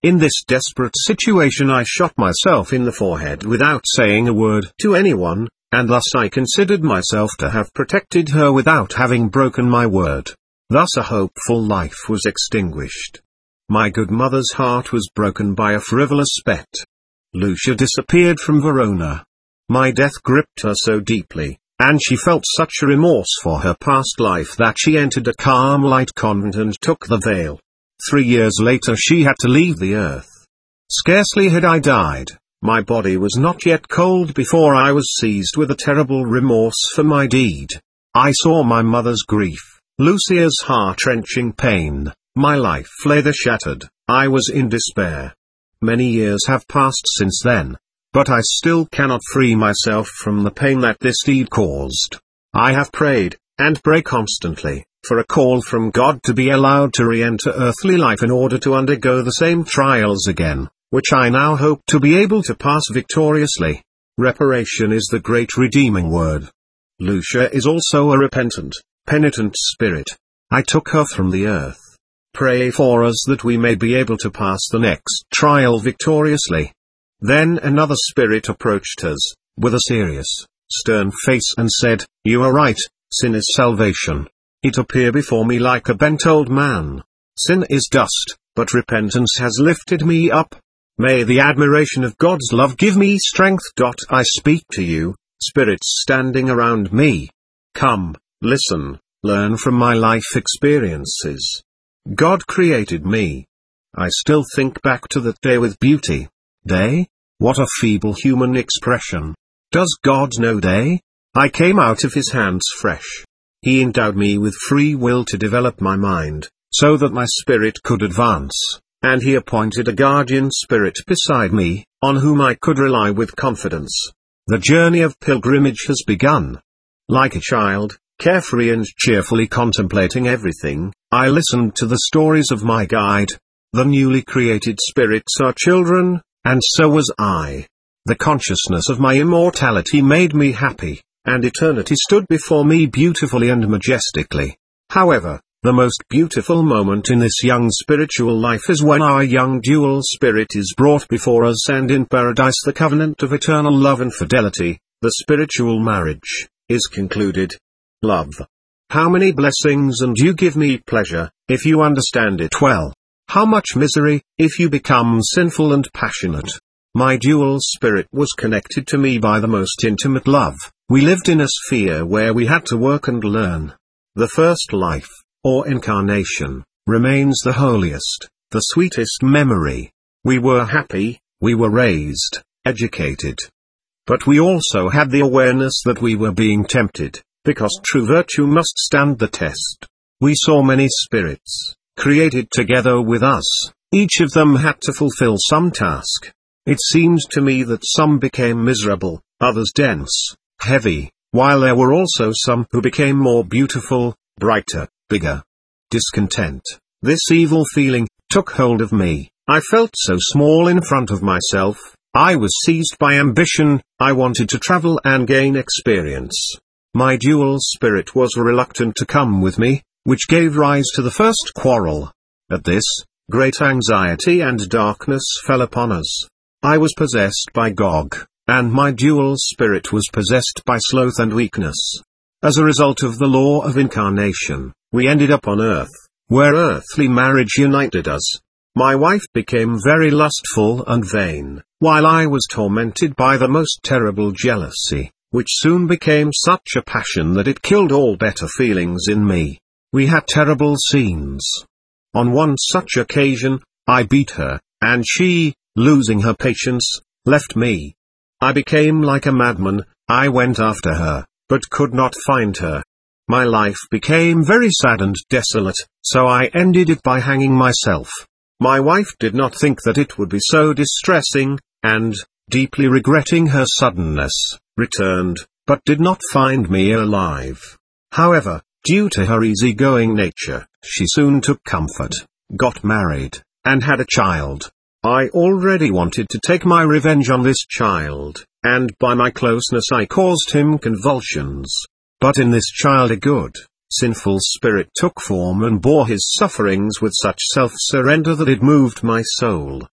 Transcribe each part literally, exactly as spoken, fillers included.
In this desperate situation I shot myself in the forehead without saying a word to anyone, and thus I considered myself to have protected her without having broken my word. Thus a hopeful life was extinguished. My good mother's heart was broken by a frivolous bet. Lucia disappeared from Verona. My death gripped her so deeply, and she felt such a remorse for her past life that she entered a Carmelite convent and took the veil. Three years later she had to leave the earth. Scarcely had I died, my body was not yet cold before I was seized with a terrible remorse for my deed. I saw my mother's grief, Lucia's heart-wrenching pain, my life lay there shattered, I was in despair. Many years have passed since then, but I still cannot free myself from the pain that this deed caused. I have prayed, and pray constantly, for a call from God to be allowed to re-enter earthly life in order to undergo the same trials again, which I now hope to be able to pass victoriously. Reparation is the great redeeming word. Lucia is also a repentant, penitent spirit. I took her from the earth. Pray for us that we may be able to pass the next trial victoriously. Then another spirit approached us, with a serious, stern face and said, "You are right, sin is salvation." It appeared before me like a bent old man. Sin is dust, but repentance has lifted me up. May the admiration of God's love give me strength. I speak to you, spirits standing around me. Come, listen, learn from my life experiences. God created me. I still think back to that day with beauty. Day? What a feeble human expression. Does God know day? I came out of his hands fresh. He endowed me with free will to develop my mind, so that my spirit could advance, and he appointed a guardian spirit beside me, on whom I could rely with confidence. The journey of pilgrimage has begun. Like a child, carefree and cheerfully contemplating everything, I listened to the stories of my guide. The newly created spirits are children, and so was I. The consciousness of my immortality made me happy, and eternity stood before me beautifully and majestically. However, the most beautiful moment in this young spiritual life is when our young dual spirit is brought before us and in paradise the covenant of eternal love and fidelity, the spiritual marriage, is concluded. Love. How many blessings and you give me pleasure, if you understand it well. How much misery, if you become sinful and passionate. My dual spirit was connected to me by the most intimate love. We lived in a sphere where we had to work and learn. The first life, or incarnation, remains the holiest, the sweetest memory. We were happy, we were raised, educated. But we also had the awareness that we were being tempted, because true virtue must stand the test. We saw many spirits, created together with us. Each of them had to fulfill some task. It seemed to me that some became miserable, others dense, heavy, while there were also some who became more beautiful, brighter, bigger. Discontent, this evil feeling, took hold of me. I felt so small in front of myself. I was seized by ambition. I wanted to travel and gain experience. My dual spirit was reluctant to come with me, which gave rise to the first quarrel. At this, great anxiety and darkness fell upon us. I was possessed by Gog, and my dual spirit was possessed by sloth and weakness. As a result of the law of incarnation, we ended up on earth, where earthly marriage united us. My wife became very lustful and vain, while I was tormented by the most terrible jealousy, which soon became such a passion that it killed all better feelings in me. We had terrible scenes. On one such occasion, I beat her, and she, losing her patience, left me. I became like a madman. I went after her, but could not find her. My life became very sad and desolate, so I ended it by hanging myself. My wife did not think that it would be so distressing, and, deeply regretting her suddenness, returned, but did not find me alive. However, due to her easygoing nature, she soon took comfort, got married, and had a child. I already wanted to take my revenge on this child, and by my closeness I caused him convulsions. But in this child a good, sinful spirit took form and bore his sufferings with such self-surrender that it moved my soul.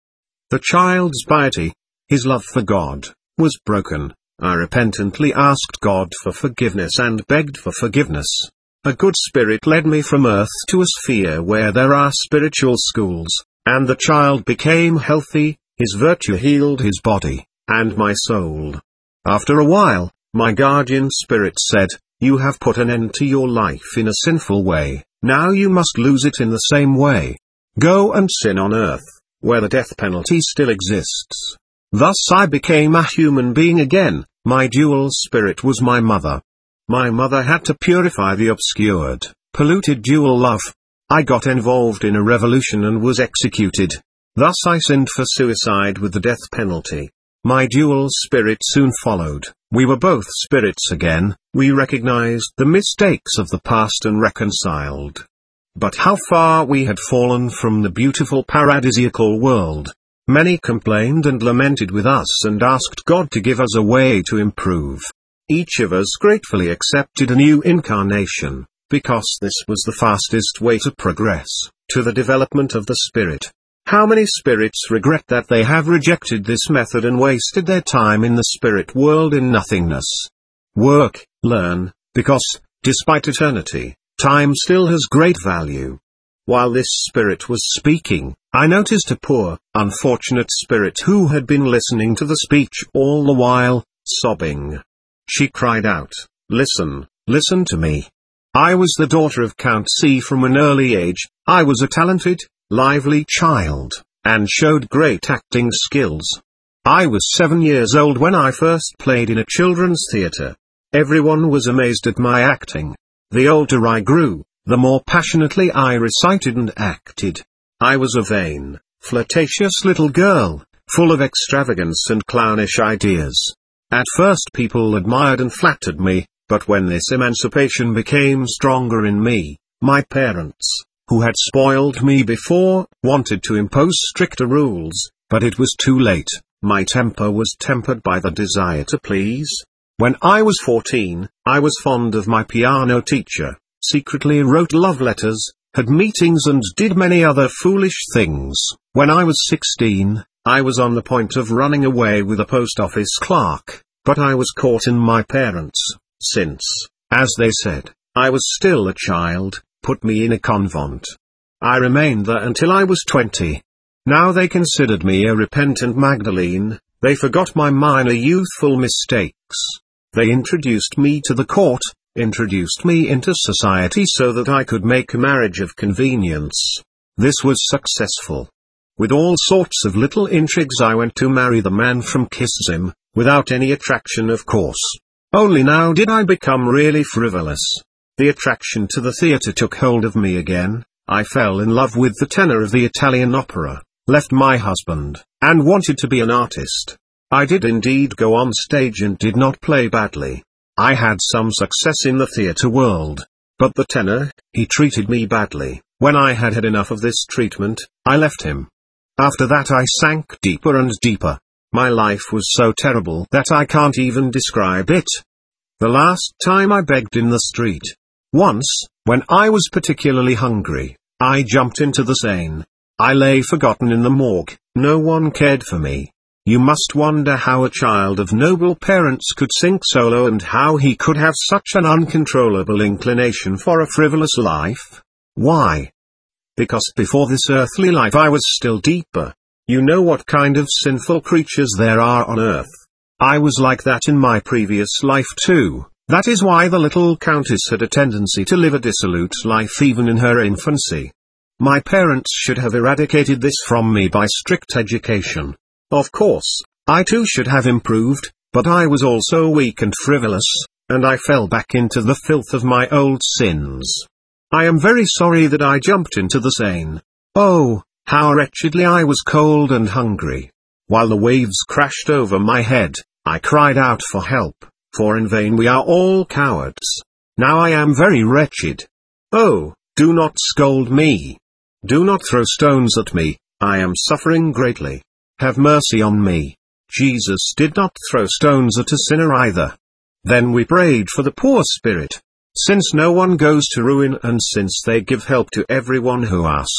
The child's piety, his love for God, was broken. I repentantly asked God for forgiveness and begged for forgiveness. A good spirit led me from earth to a sphere where there are spiritual schools, and the child became healthy, his virtue healed his body, and my soul. After a while, my guardian spirit said, "You have put an end to your life in a sinful way, now you must lose it in the same way. Go and sin on earth, where the death penalty still exists." Thus I became a human being again. My dual spirit was my mother. My mother had to purify the obscured, polluted dual love. I got involved in a revolution and was executed. Thus I sinned for suicide with the death penalty. My dual spirit soon followed. We were both spirits again. We recognized the mistakes of the past and reconciled. But how far we had fallen from the beautiful paradisiacal world. Many complained and lamented with us and asked God to give us a way to improve. Each of us gratefully accepted a new incarnation, because this was the fastest way to progress, to the development of the spirit. How many spirits regret that they have rejected this method and wasted their time in the spirit world in nothingness? Work, learn, because, despite eternity, time still has great value. While this spirit was speaking, I noticed a poor, unfortunate spirit who had been listening to the speech all the while, sobbing. She cried out, "Listen, listen to me. I was the daughter of Count C from an early age. I was a talented, lively child, and showed great acting skills. I was seven years old when I first played in a children's theater. Everyone was amazed at my acting. The older I grew, the more passionately I recited and acted. I was a vain, flirtatious little girl, full of extravagance and clownish ideas. At first people admired and flattered me, but when this emancipation became stronger in me, my parents, who had spoiled me before, wanted to impose stricter rules, but it was too late. My temper was tempered by the desire to please. When I was fourteen, I was fond of my piano teacher, secretly wrote love letters, had meetings and did many other foolish things. When I was sixteen, I was on the point of running away with a post office clerk, but I was caught in my parents, since, as they said, I was still a child, put me in a convent. I remained there until I was twenty. Now they considered me a repentant Magdalene. They forgot my minor youthful mistakes. They introduced me to the court, introduced me into society so that I could make a marriage of convenience. This was successful. With all sorts of little intrigues I went to marry the man from Kissam, without any attraction of course. Only now did I become really frivolous. The attraction to the theatre took hold of me again. I fell in love with the tenor of the Italian opera, left my husband, and wanted to be an artist. I did indeed go on stage and did not play badly. I had some success in the theatre world. But the tenor, he treated me badly. When I had had enough of this treatment, I left him. After that I sank deeper and deeper. My life was so terrible that I can't even describe it. The last time I begged in the street. Once, when I was particularly hungry, I jumped into the Seine. I lay forgotten in the morgue. No one cared for me. You must wonder how a child of noble parents could sink so low and how he could have such an uncontrollable inclination for a frivolous life. Why? Because before this earthly life I was still deeper. You know what kind of sinful creatures there are on earth. I was like that in my previous life too. That is why the little countess had a tendency to live a dissolute life even in her infancy. My parents should have eradicated this from me by strict education. Of course, I too should have improved, but I was also weak and frivolous, and I fell back into the filth of my old sins. I am very sorry that I jumped into the Seine. Oh, how wretchedly I was cold and hungry. While the waves crashed over my head, I cried out for help, for in vain we are all cowards. Now I am very wretched. Oh, do not scold me. Do not throw stones at me, I am suffering greatly. Have mercy on me. Jesus did not throw stones at a sinner either. Then we prayed for the poor spirit. Since no one goes to ruin and since they give help to everyone who asks,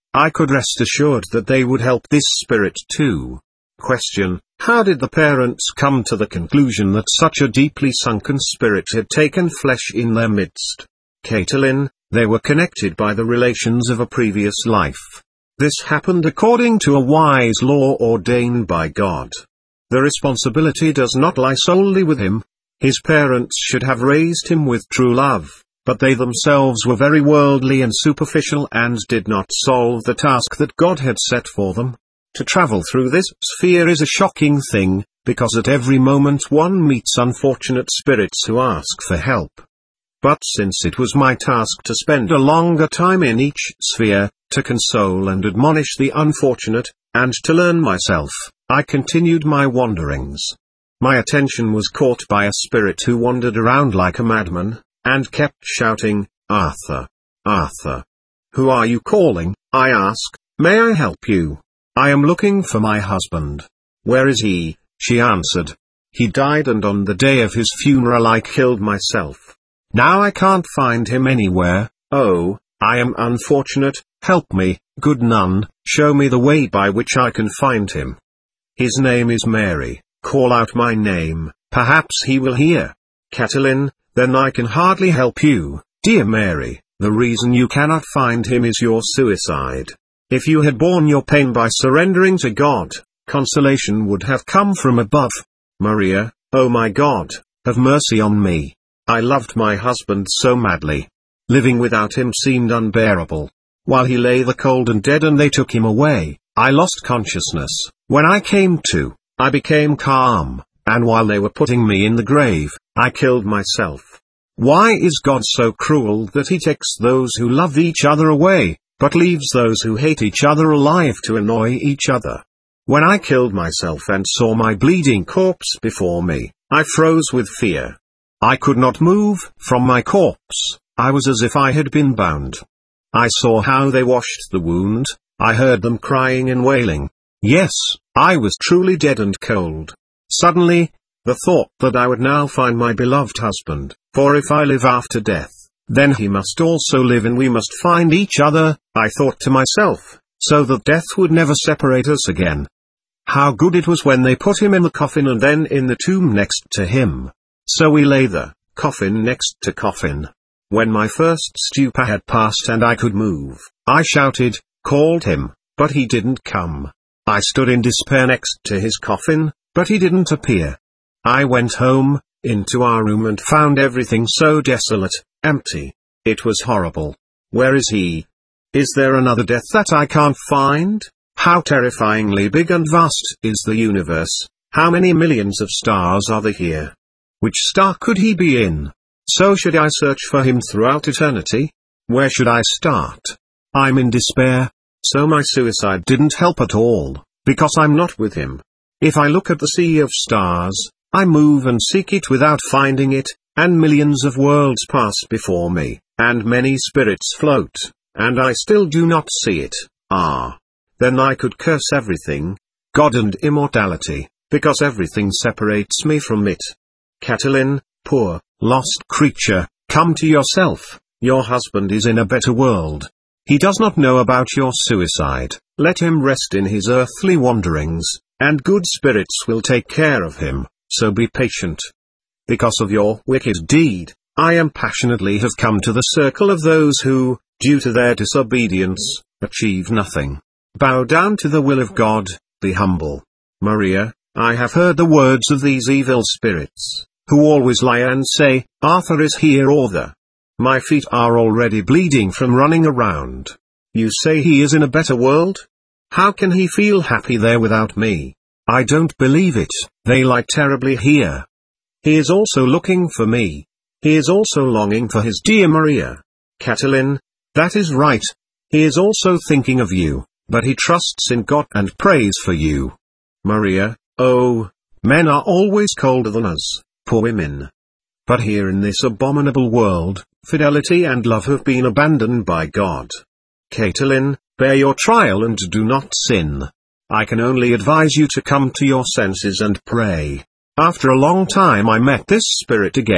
I could rest assured that they would help this spirit too. Question: how did the parents come to the conclusion that such a deeply sunken spirit had taken flesh in their midst? Caitlin: they were connected by the relations of a previous life. This happened according to a wise law ordained by God. The responsibility does not lie solely with him. His parents should have raised him with true love, but they themselves were very worldly and superficial and did not solve the task that God had set for them. To travel through this sphere is a shocking thing, because at every moment one meets unfortunate spirits who ask for help. But since it was my task to spend a longer time in each sphere, to console and admonish the unfortunate, and to learn myself, I continued my wanderings. My attention was caught by a spirit who wandered around like a madman, and kept shouting, "Arthur! Arthur! Who are you calling?" I asked. "May I help you? I am looking for my husband." "Where is he?" she answered. "He died, and on the day of his funeral I killed myself. Now I can't find him anywhere. Oh, I am unfortunate. Help me, good nun, show me the way by which I can find him." "His name is Mary. Call out my name, perhaps he will hear." "Caitlin, then I can hardly help you, dear Mary. The reason you cannot find him is your suicide. If you had borne your pain by surrendering to God, consolation would have come from above." "Maria, oh my God, have mercy on me. I loved my husband so madly. Living without him seemed unbearable. While he lay the cold and dead and they took him away, I lost consciousness. When I came to, I became calm, and while they were putting me in the grave, I killed myself. Why is God so cruel that he takes those who love each other away, but leaves those who hate each other alive to annoy each other? When I killed myself and saw my bleeding corpse before me, I froze with fear. I could not move from my corpse. I was as if I had been bound. I saw how they washed the wound. I heard them crying and wailing. Yes, I was truly dead and cold. Suddenly, the thought that I would now find my beloved husband, for if I live after death, then he must also live and we must find each other, I thought to myself, so that death would never separate us again. How good it was when they put him in the coffin and then in the tomb next to him. So we lay there, coffin next to coffin. When my first stupor had passed and I could move, I shouted, called him, but he didn't come. I stood in despair next to his coffin, but he didn't appear. I went home, into our room and found everything so desolate, empty. It was horrible. Where is he? Is there another death that I can't find? How terrifyingly big and vast is the universe. How many millions of stars are there here? Which star could he be in? So should I search for him throughout eternity? Where should I start? I'm in despair. So my suicide didn't help at all, because I'm not with him. If I look at the sea of stars, I move and seek it without finding it, and millions of worlds pass before me, and many spirits float, and I still do not see it. Ah. Then I could curse everything, God and immortality, because everything separates me from it. Caitlin, poor, lost creature, come to yourself. Your husband is in a better world. He does not know about your suicide. Let him rest in his earthly wanderings, and good spirits will take care of him, so be patient. Because of your wicked deed, I am passionately have come to the circle of those who, due to their disobedience, achieve nothing. Bow down to the will of God, be humble. Maria, I have heard the words of these evil spirits, who always lie and say, Arthur is here or there. My feet are already bleeding from running around. You say he is in a better world? How can he feel happy there without me? I don't believe it. They lie terribly here. He is also looking for me. He is also longing for his dear Maria. Caitlin, that is right. He is also thinking of you, but he trusts in God and prays for you. Maria, oh, men are always colder than us, poor women. But here in this abominable world, fidelity and love have been abandoned by God. Caitlin, bear your trial and do not sin. I can only advise you to come to your senses and pray. After a long time I met this spirit again,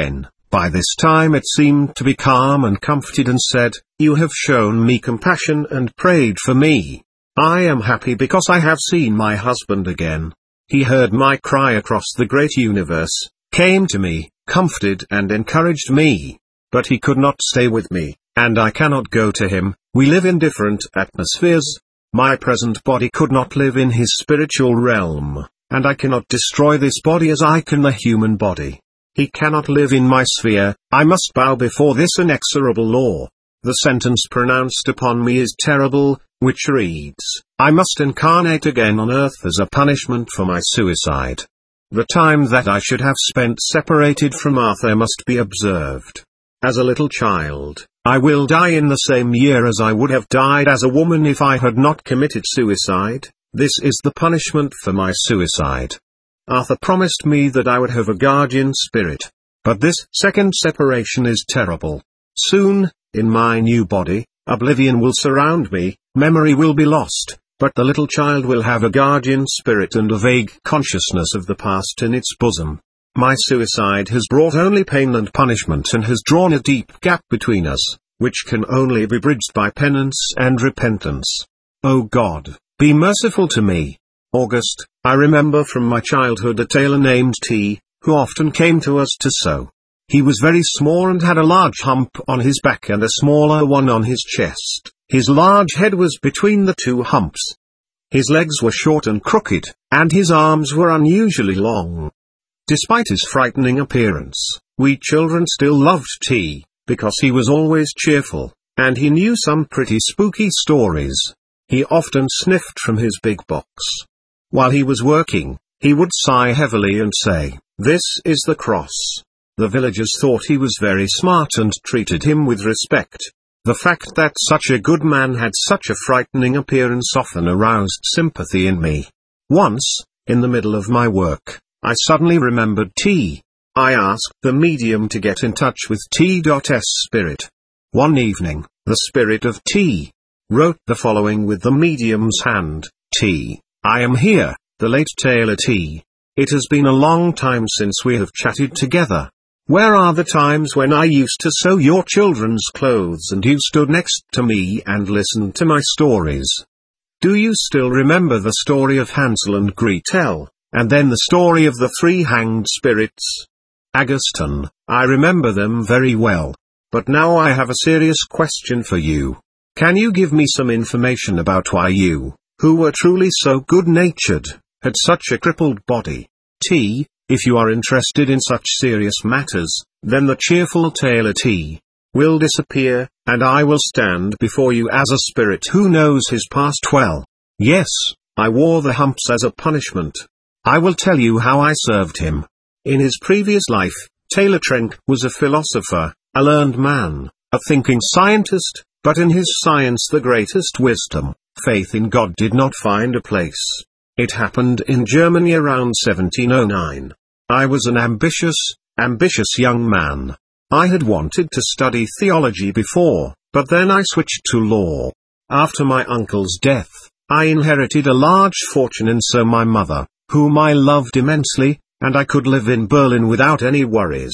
By this time it seemed to be calm and comforted and said, "You have shown me compassion and prayed for me. I am happy because I have seen my husband again. He heard my cry across the great universe, came to me, comforted and encouraged me. But he could not stay with me, and I cannot go to him. We live in different atmospheres. My present body could not live in his spiritual realm, and I cannot destroy this body as I can the human body. He cannot live in my sphere. I must bow before this inexorable law. The sentence pronounced upon me is terrible, which reads, I must incarnate again on earth as a punishment for my suicide. The time that I should have spent separated from Arthur must be observed. As a little child, I will die in the same year as I would have died as a woman if I had not committed suicide. This is the punishment for my suicide. Arthur promised me that I would have a guardian spirit. But this second separation is terrible. Soon, in my new body, oblivion will surround me, memory will be lost, but the little child will have a guardian spirit and a vague consciousness of the past in its bosom. My suicide has brought only pain and punishment and has drawn a deep gap between us, which can only be bridged by penance and repentance. O God, be merciful to me. August, I remember from my childhood a tailor named T, who often came to us to sew. He was very small and had a large hump on his back and a smaller one on his chest. His large head was between the two humps. His legs were short and crooked, and his arms were unusually long. Despite his frightening appearance, we children still loved T, because he was always cheerful, and he knew some pretty spooky stories. He often sniffed from his big box. While he was working, he would sigh heavily and say, "This is the cross." The villagers thought he was very smart and treated him with respect. The fact that such a good man had such a frightening appearance often aroused sympathy in me. Once, in the middle of my work, I suddenly remembered T. I asked the medium to get in touch with T.S spirit. One evening, the spirit of T wrote the following with the medium's hand, T. I am here, the late tailor T. It has been a long time since we have chatted together. Where are the times when I used to sew your children's clothes and you stood next to me and listened to my stories? Do you still remember the story of Hansel and Gretel, and then the story of the three hanged spirits? Augustine, I remember them very well. But now I have a serious question for you. Can you give me some information about why you, who were truly so good-natured, had such a crippled body? T. If you are interested in such serious matters, then the cheerful tailor T will disappear, and I will stand before you as a spirit who knows his past well. Yes, I wore the humps as a punishment. I will tell you how I served him. In his previous life, Taylor Trenck was a philosopher, a learned man, a thinking scientist, but in his science the greatest wisdom, faith in God, did not find a place. It happened in Germany around seventeen oh nine. I was an ambitious, ambitious young man. I had wanted to study theology before, but then I switched to law. After my uncle's death, I inherited a large fortune, and so my mother, whom I loved immensely, and I could live in Berlin without any worries.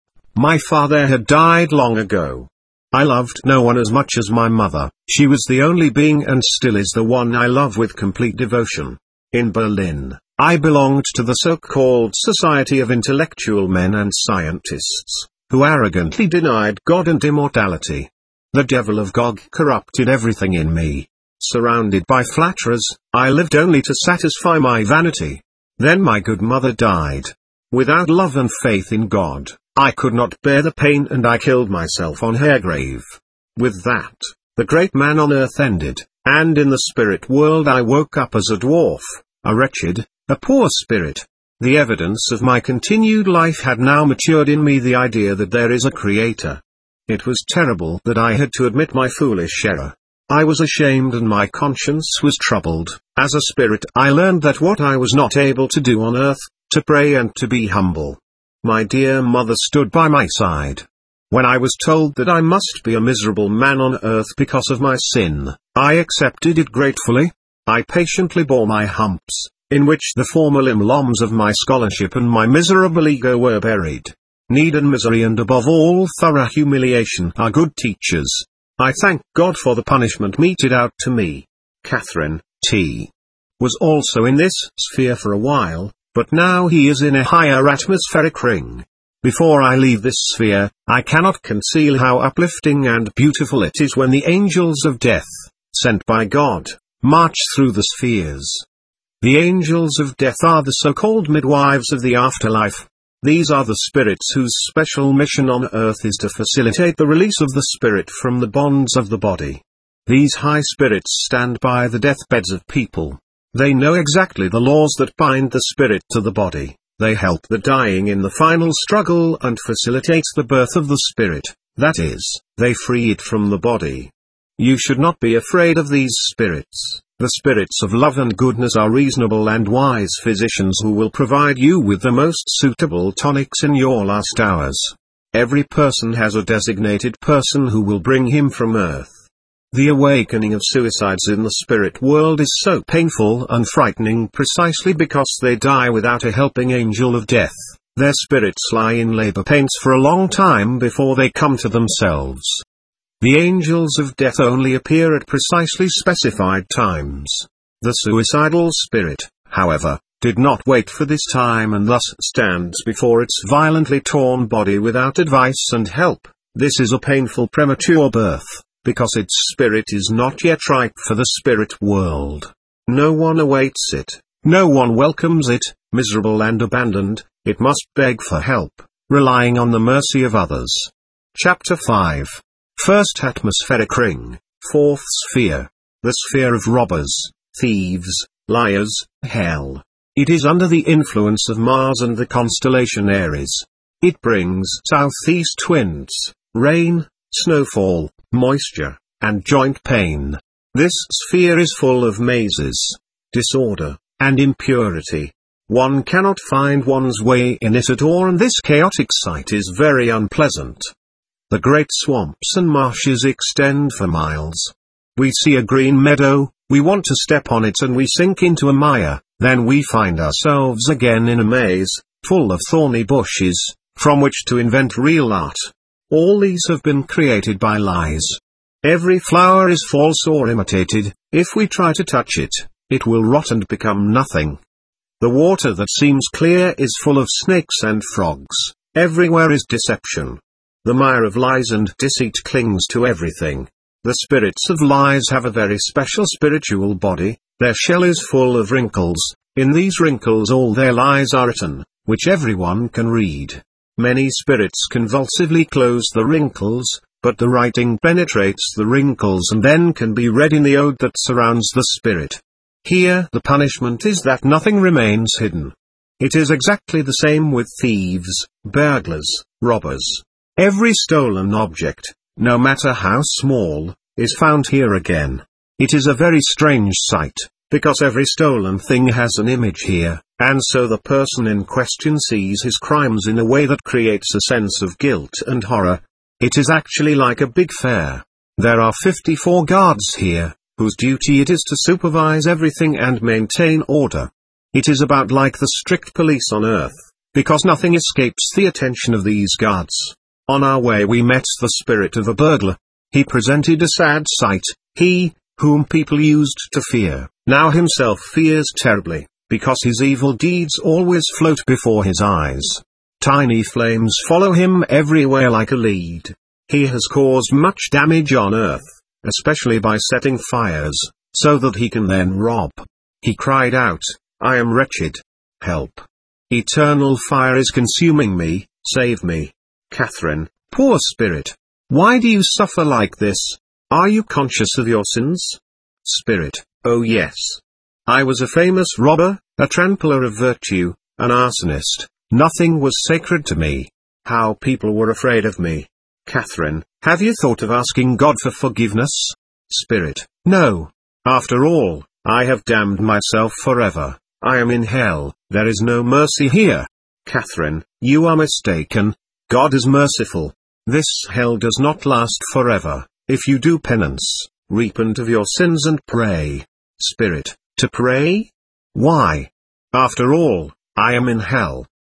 My father had died long ago. I loved no one as much as my mother. She was the only being and still is the one I love with complete devotion. In Berlin, I belonged to the so-called Society of Intellectual Men and Scientists, who arrogantly denied God and immortality. The devil of Gog corrupted everything in me. Surrounded by flatterers, I lived only to satisfy my vanity. Then my good mother died. Without love and faith in God, I could not bear the pain and I killed myself on her grave. With that, the great man on earth ended, and in the spirit world I woke up as a dwarf, a wretched, a poor spirit. The evidence of my continued life had now matured in me the idea that there is a creator. It was terrible that I had to admit my foolish error. I was ashamed and my conscience was troubled. As a spirit I learned that what I was not able to do on earth, to pray and to be humble. My dear mother stood by my side. When I was told that I must be a miserable man on earth because of my sin, I accepted it gratefully. I patiently bore my humps, in which the former limb-loms of my scholarship and my miserable ego were buried. need and misery and above all thorough humiliation are good teachers. I thank God for the punishment meted out to me. Catherine, T was also in this sphere for a while, but now he is in a higher atmospheric ring. Before I leave this sphere, I cannot conceal how uplifting and beautiful it is when the angels of death, sent by God, march through the spheres. The angels of death are the so-called midwives of the afterlife. These are the spirits whose special mission on earth is to facilitate the release of the spirit from the bonds of the body. These high spirits stand by the deathbeds of people. They know exactly the laws that bind the spirit to the body. They help the dying in the final struggle and facilitate the birth of the spirit, that is, they free it from the body. You should not be afraid of these spirits. The spirits of love and goodness are reasonable and wise physicians who will provide you with the most suitable tonics in your last hours. Every person has a designated person who will bring him from earth. The awakening of suicides in the spirit world is so painful and frightening precisely because they die without a helping angel of death. Their spirits lie in labor pains for a long time before they come to themselves. The angels of death only appear at precisely specified times. The suicidal spirit, however, did not wait for this time and thus stands before its violently torn body without advice and help. This is a painful premature birth, because its spirit is not yet ripe for the spirit world. No one awaits it, no one welcomes it. Miserable and abandoned, it must beg for help, relying on the mercy of others. Chapter five. First atmospheric ring, fourth sphere. The sphere of robbers, thieves, liars, hell. It is under the influence of Mars and the constellation Aries. It brings southeast winds, rain, snowfall, moisture, and joint pain. This sphere is full of mazes, disorder, and impurity. One cannot find one's way in it at all, and this chaotic site is very unpleasant. The great swamps and marshes extend for miles. We see a green meadow, we want to step on it and we sink into a mire, then we find ourselves again in a maze, full of thorny bushes, from which to invent real art. All these have been created by lies. Every flower is false or imitated. If we try to touch it, it will rot and become nothing. The water that seems clear is full of snakes and frogs. Everywhere is deception. The mire of lies and deceit clings to everything. The spirits of lies have a very special spiritual body. Their shell is full of wrinkles. In these wrinkles all their lies are written, which everyone can read. Many spirits convulsively close the wrinkles, but the writing penetrates the wrinkles and then can be read in the ode that surrounds the spirit. Here the punishment is that nothing remains hidden. It is exactly the same with thieves, burglars, robbers. Every stolen object, no matter how small, is found here again. It is a very strange sight, because every stolen thing has an image here, and so the person in question sees his crimes in a way that creates a sense of guilt and horror. It is actually like a big fair. There are fifty-four guards here, whose duty it is to supervise everything and maintain order. It is about like the strict police on earth, because nothing escapes the attention of these guards. On our way we met the spirit of a burglar. He presented a sad sight. He, whom people used to fear, now himself fears terribly, because his evil deeds always float before his eyes. Tiny flames follow him everywhere like a lead. He has caused much damage on earth, especially by setting fires, so that he can then rob. He cried out, "I am wretched. Help. Eternal fire is consuming me, save me." Catherine, poor spirit. Why do you suffer like this? Are you conscious of your sins? Spirit, oh yes. I was a famous robber, a trampler of virtue, an arsonist. Nothing was sacred to me. How people were afraid of me. Catherine, have you thought of asking God for forgiveness? Spirit, no. After all, I have damned myself forever. I am in hell. There is no mercy here. Catherine, you are mistaken. God is merciful. This hell does not last forever. If you do penance, repent of your sins and pray. Spirit, to pray? Why? After all, I am in hell.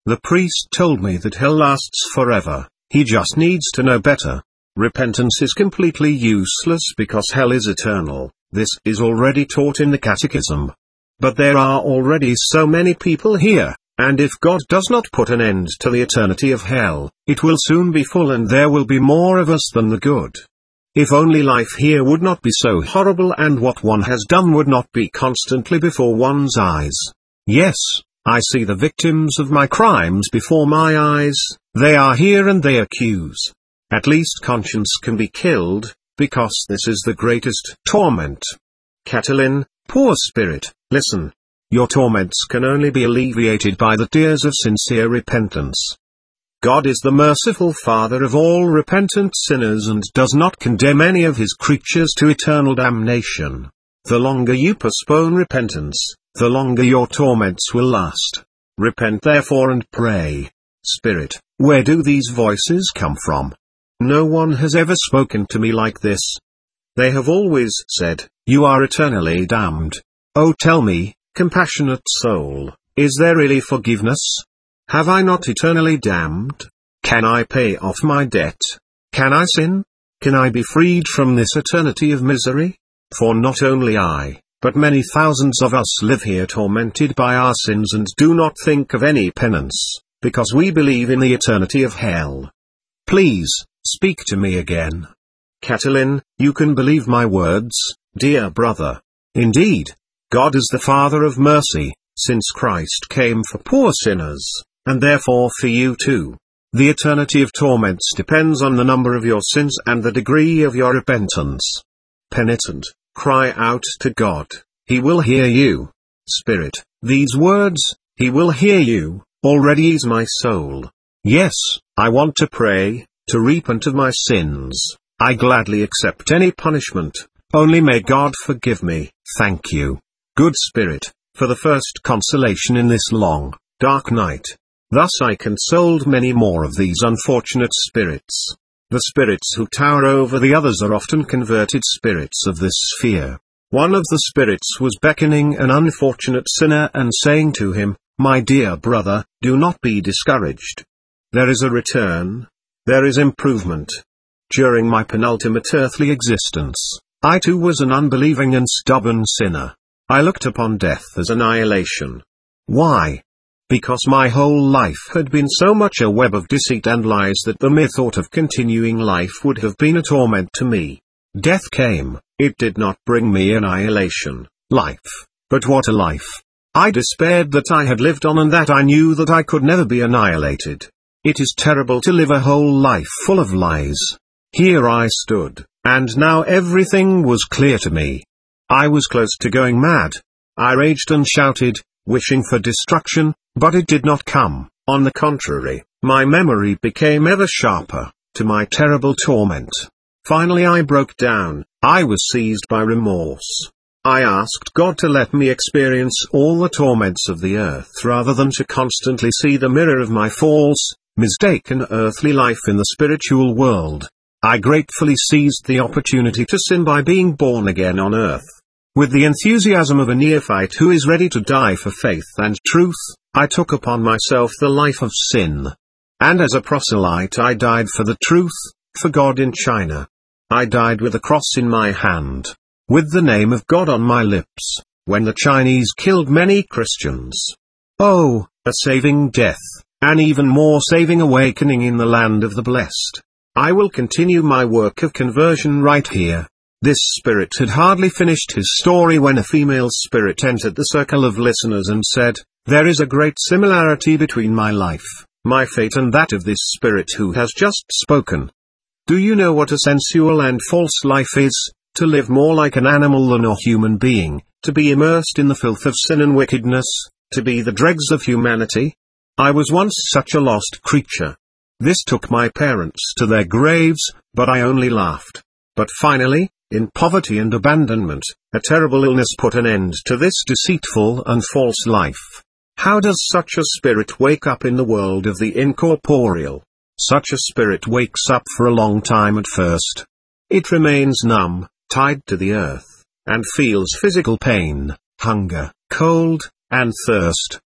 The priest told me that hell lasts forever. He just needs to know better. Repentance is completely useless because hell is eternal. This is already taught in the Catechism. But there are already so many people here, and if God does not put an end to the eternity of hell, it will soon be full and there will be more of us than the good. If only life here would not be so horrible and what one has done would not be constantly before one's eyes. Yes, I see the victims of my crimes before my eyes, they are here and they accuse. At least conscience can be killed, because this is the greatest torment. Catiline, poor spirit, listen. Your torments can only be alleviated by the tears of sincere repentance. God is the merciful Father of all repentant sinners and does not condemn any of his creatures to eternal damnation. The longer you postpone repentance, the longer your torments will last. Repent therefore and pray. Spirit, where do these voices come from? No one has ever spoken to me like this. They have always said, you are eternally damned. Oh, tell me, compassionate soul, is there really forgiveness? Have I not eternally damned? Can I pay off my debt? Can I sin? Can I be freed from this eternity of misery? For not only I, but many thousands of us live here tormented by our sins and do not think of any penance, because we believe in the eternity of hell. Please, speak to me again. Catiline, you can believe my words, dear brother. Indeed, God is the Father of mercy, since Christ came for poor sinners, and therefore for you too. The eternity of torments depends on the number of your sins and the degree of your repentance. Penitent, cry out to God, he will hear you. Spirit, these words, he will hear you, already ease my soul. Yes, I want to pray, to repent of my sins. I gladly accept any punishment, only may God forgive me, thank you. Good Spirit, for the first consolation in this long, dark night. Thus I consoled many more of these unfortunate spirits. The spirits who tower over the others are often converted spirits of this sphere. One of the spirits was beckoning an unfortunate sinner and saying to him, my dear brother, do not be discouraged. There is a return. There is improvement. During my penultimate earthly existence, I too was an unbelieving and stubborn sinner. I looked upon death as annihilation. Why? Because my whole life had been so much a web of deceit and lies that the mere thought of continuing life would have been a torment to me. Death came, it did not bring me annihilation, life. But what a life! I despaired that I had lived on and that I knew that I could never be annihilated. It is terrible to live a whole life full of lies. Here I stood, and now everything was clear to me. I was close to going mad. I raged and shouted, wishing for destruction, but it did not come. On the contrary, my memory became ever sharper, to my terrible torment. Finally I broke down. I was seized by remorse. I asked God to let me experience all the torments of the earth rather than to constantly see the mirror of my false, mistaken earthly life in the spiritual world. I gratefully seized the opportunity to sin by being born again on earth. With the enthusiasm of a neophyte who is ready to die for faith and truth, I took upon myself the life of sin. And as a proselyte I died for the truth, for God in China. I died with a cross in my hand, with the name of God on my lips, when the Chinese killed many Christians. Oh, a saving death, an even more saving awakening in the land of the blessed. I will continue my work of conversion right here. This spirit had hardly finished his story when a female spirit entered the circle of listeners and said, there is a great similarity between my life, my fate and that of this spirit who has just spoken. Do you know what a sensual and false life is? To live more like an animal than a human being, to be immersed in the filth of sin and wickedness, to be the dregs of humanity? I was once such a lost creature. This took my parents to their graves, but I only laughed. But finally, in poverty and abandonment, a terrible illness put an end to this deceitful and false life. How does such a spirit wake up in the world of the incorporeal? Such a spirit wakes up for a long time at first. It remains numb, tied to the earth, and feels physical pain, hunger, cold, and thirst.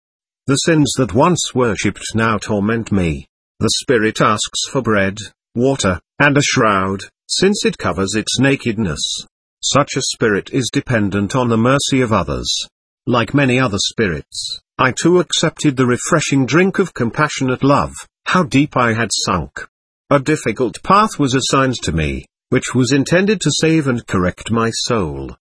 The sins that once worshipped now torment me. The spirit asks for bread, water, and a shroud, since it covers its nakedness. Such a spirit is dependent on the mercy of others. Like many other spirits, I too accepted the refreshing drink of compassionate love. How deep I had sunk. A difficult path was assigned to me, which was intended to save and correct my soul.